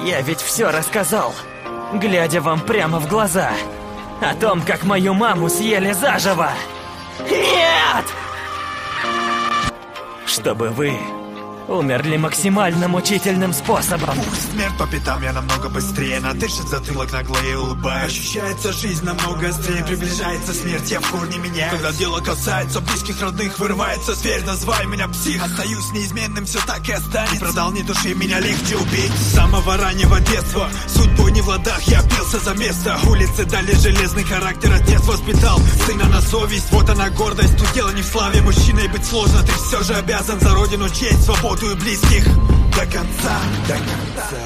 Я ведь все рассказал, глядя вам прямо в глаза. О том, как мою маму съели заживо. Нет! Чтобы вы умерли максимально мучительным способом. Смерть по пятам, я намного быстрее. Надышит затылок нагло и улыбаюсь. Ощущается жизнь намного острее. Приближается смерть, я в корне меняюсь. Когда дело касается близких, родных, вырывается зверь. Называй меня псих, остаюсь неизменным, все так и останется. Не продал ни души, меня легче убить. С самого раннего детства судьбой не в ладах, я бился за место. Улицы дали железный характер, отец воспитал сына на совесть. Вот она гордость, тут дело не в славе. Мужчиной быть сложно, ты все же обязан за родину, честь, свободу и близких до конца, до конца.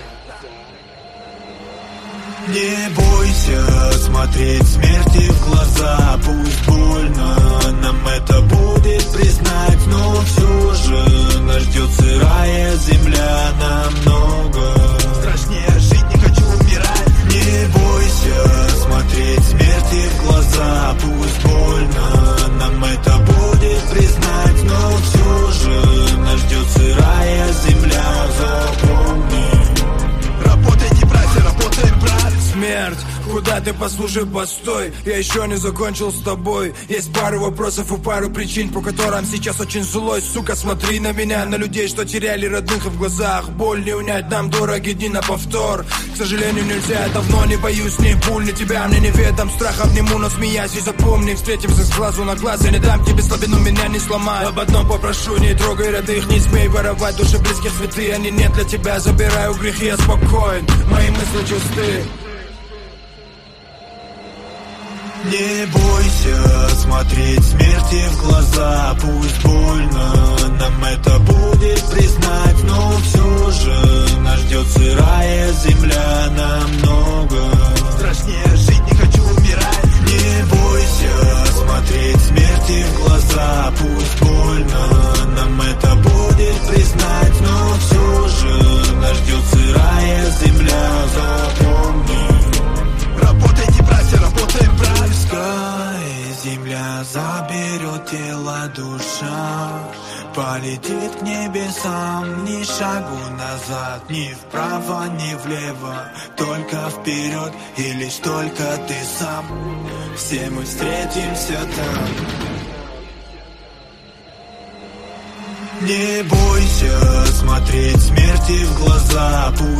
Не бойся смотреть смерти в глаза. Пусть больно, нам это будет признать, но все же нас ждет сырая земля. Намного страшнее жить, не хочу умирать. Не бойся смотреть смерти в глаза. Пусть больно, нам это будет признать, но все же нас ждет сырая земля. Запомни. Работайте, братья, работаем, брат. Смерть, куда ты, послушай, постой. Я еще не закончил с тобой. Есть пару вопросов и пару причин, по которым сейчас очень злой. Сука, смотри на меня, на людей, что теряли родных, и в глазах боль не унять нам дорог, иди на повтор. К сожалению, нельзя, я давно не боюсь ни пуль, ни тебя, мне неведом. Страх обниму, но смеясь, и запомни, встретимся с глазу на глаз. Я не дам тебе слабину, меня не сломай. Об одном попрошу, не трогай родных, не смей воровать души близких, цветы, они не для тебя. Забираю грехи, я спокоен, мои мысли чисты. Не бойся смотреть смерти в глаза. Пусть больно, нам это будет признать, но все же нас ждет сырая земля. Намного страшнее жить, не хочу умирать. Не бойся смотреть смерти в глаза. Пусть больно, нам это будет признать, но все же нас ждет сырая земля. Запомни. Работайте, братья, работаем, брат. Пускай земля заберет тело, душа полетит к небесам. Ни шагу назад, ни вправо, ни влево, только вперед, и лишь только ты сам. Все мы встретимся там. Не бойся смотреть смерти в глаза.